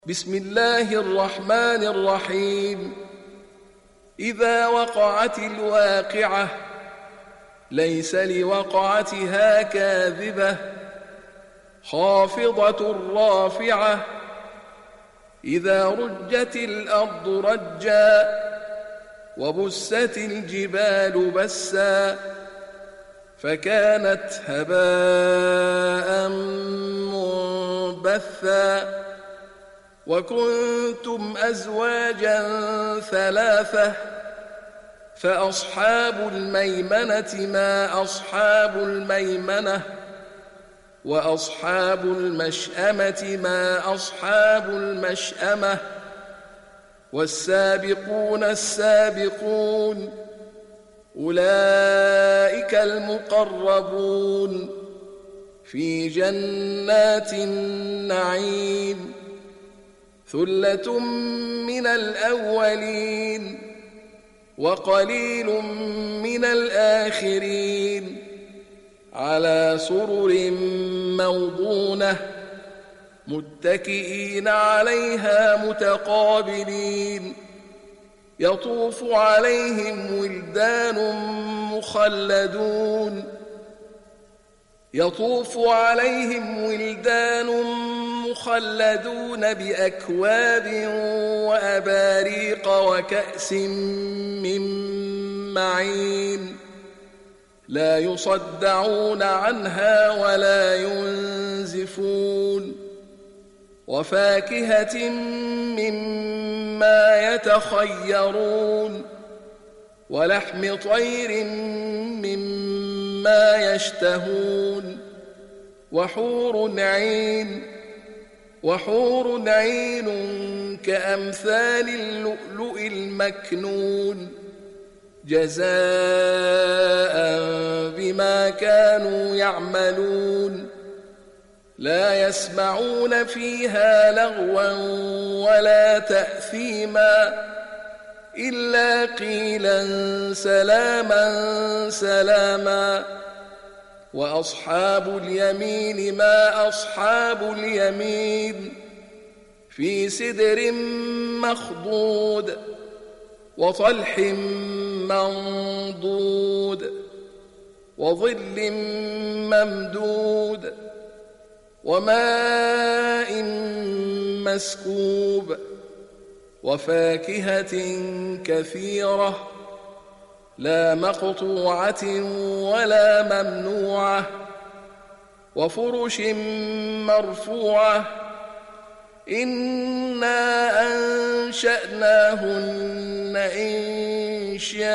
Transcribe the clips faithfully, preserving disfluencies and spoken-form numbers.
بسم الله الرحمن الرحيم. إذا وقعت الواقعة ليس لوقعتها كاذبة خافضة رافعة. إذا رجت الأرض رجا وبست الجبال بسا فكانت هباء منبثا. وكنتم أزواجا ثلاثة فأصحاب الميمنة ما أصحاب الميمنة وأصحاب المشأمة ما أصحاب المشأمة. والسابقون السابقون أولئك المقربون في جنات النعيم. ثلة من الأولين وقليل من الآخرين على سرر موضونة متكئين عليها متقابلين. يطوف عليهم ولدان مخلدون يطوف عليهم ولدان مخلدون بأكواب وأباريق وكأس من معين لا يصدعون عنها ولا ينزفون. وفاكهة مما يتخيرون ولحم طير مما يشتهون. وحور عين وحور عين كأمثال اللؤلؤ المكنون جزاء بما كانوا يعملون. لا يسمعون فيها لغوا ولا تأثيما إلا قيلا سلاما سلاما. وأصحاب اليمين ما أصحاب اليمين في سدر مخضود وطلح منضود وظل ممدود وماء مسكوب وفاكهة كثيرة لا مقطوعة ولا ممنوعة وفرش مرفوعة. إنا أنشأناهن إنشاء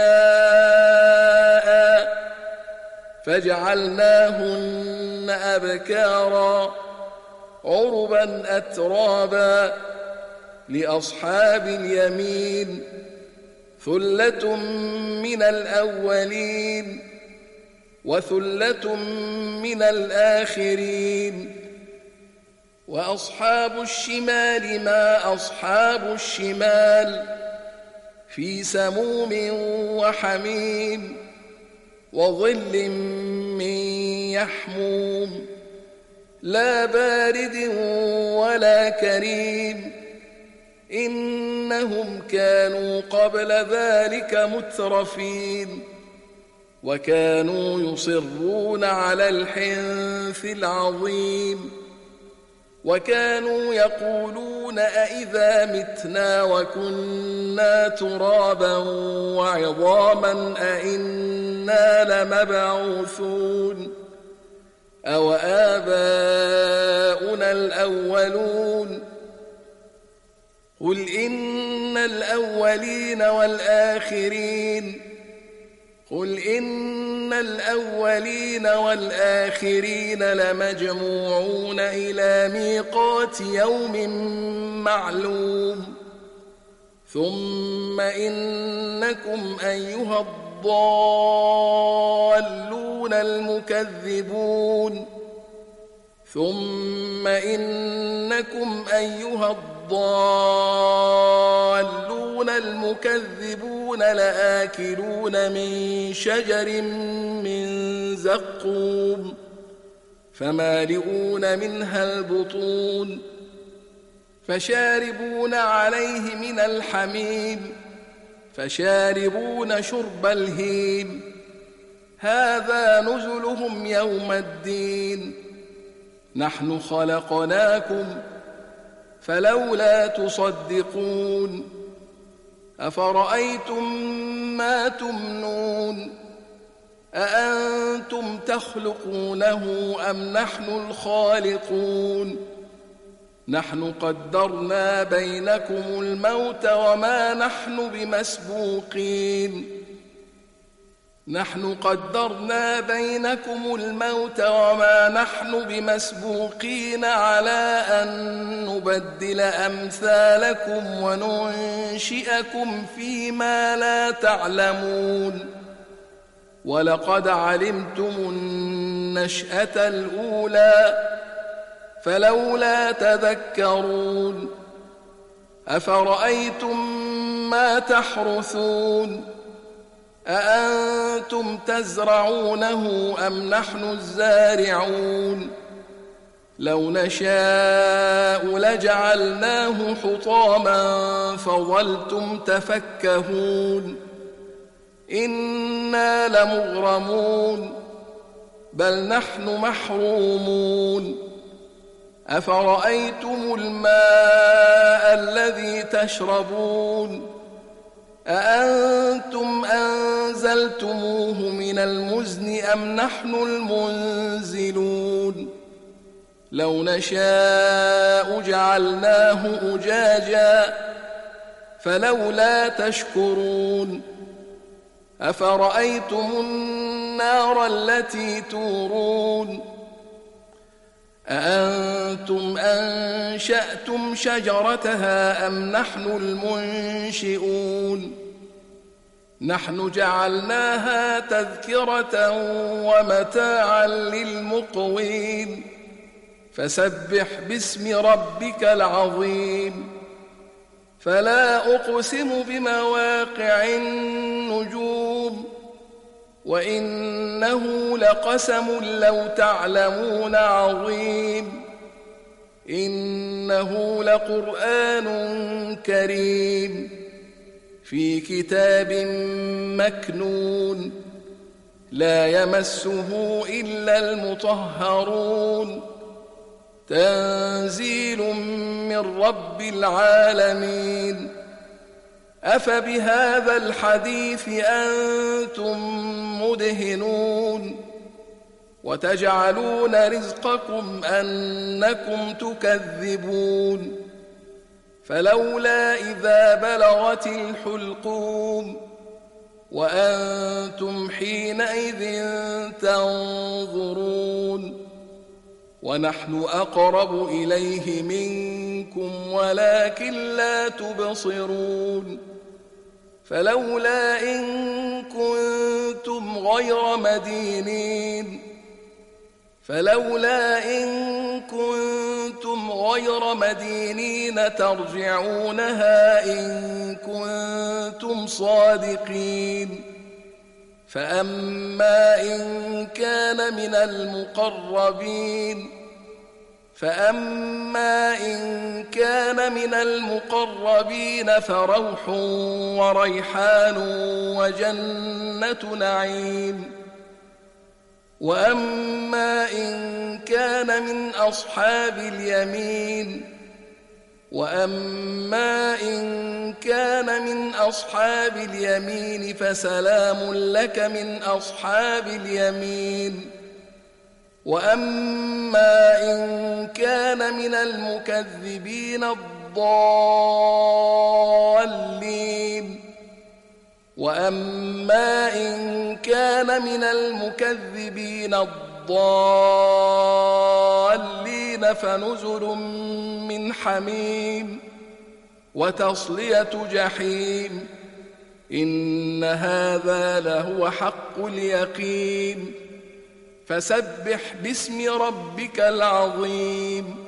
فجعلناهن أبكارا عربا أترابا لأصحاب اليمين. ثلة من الأولين وثلة من الآخرين. وأصحاب الشمال ما أصحاب الشمال في سموم وحميم وظل من يحموم لا بارد ولا كريم. إنهم كانوا قبل ذلك مترفين وكانوا يصرون على الحنث العظيم وكانوا يقولون أئذا متنا وكنا ترابا وعظاما أئنا لمبعوثون أو آباؤنا الأولون. قل إن الأولين والآخرين قل إن الأولين والآخرين لمجموعون إلى ميقات يوم معلوم. ثم إنكم أيها الضالون المكذبون ثم إنكم أيها الضالون المكذبون لآكلون من شجر من زقوم فمالئون منها البطون فشاربون عليه من الحميم فشاربون شرب الهيم هذا نزلهم يوم الدين نحن خلقناكم فلولا تصدقون أفرأيتم ما تمنون أأنتم تخلقونه أم نحن الخالقون نحن قدرنا بينكم الموت وما نحن بمسبوقين نحن قدرنا بينكم الموت وما نحن بمسبوقين على أن نبدل أمثالكم وننشئكم فيما لا تعلمون ولقد علمتم النشأة الأولى فلولا تذكرون أفرأيتم ما تحرثون أأنتم تزرعونه أم نحن الزارعون لو نشاء لجعلناه حطاما فظلتم تفكهون إنا لمغرمون بل نحن محرومون أفرأيتم الماء الذي تشربون أأنتم أنزلتموه من المزن أم نحن المنزلون لو نشاء جعلناه أجاجا فلولا تشكرون أفرأيتم النار التي تورون أأنتم أنشأتم شجرتها أم نحن المنشئون نحن جعلناها تذكرة ومتاعا للمقوين فسبح باسم ربك العظيم فلا أقسم بمواقع النجوم وإنه لقسم لو تعلمون عظيم إنه لقرآن كريم في كتاب مكنون لا يمسه إلا المطهرون تنزيل من رب العالمين أفبهذا الحديث أنتم مدهنون وتجعلون رزقكم أنكم تكذبون فلولا إذا بلغت الحلقوم وأنتم حينئذ تنظرون ونحن أقرب إليه منكم ولكن لا تبصرون فلولا إن كنتم غير مدينين فلولا إن كنتم غير مدينين ترجعونها إن كنتم صادقين فأما إن كان من المقربين فأما إن كان من المقربين فروح وريحان وجنة نعيم وأما إن كان من أصحاب اليمين وأما إن كان من أصحاب اليمين فسلام لك من أصحاب اليمين وأما إن كان من المكذبين الضالين وأما إن كان من المكذبين الضالين فنزل من حميم وتصلية جحيم إن هذا لهو حق اليقين فسبح باسم ربك العظيم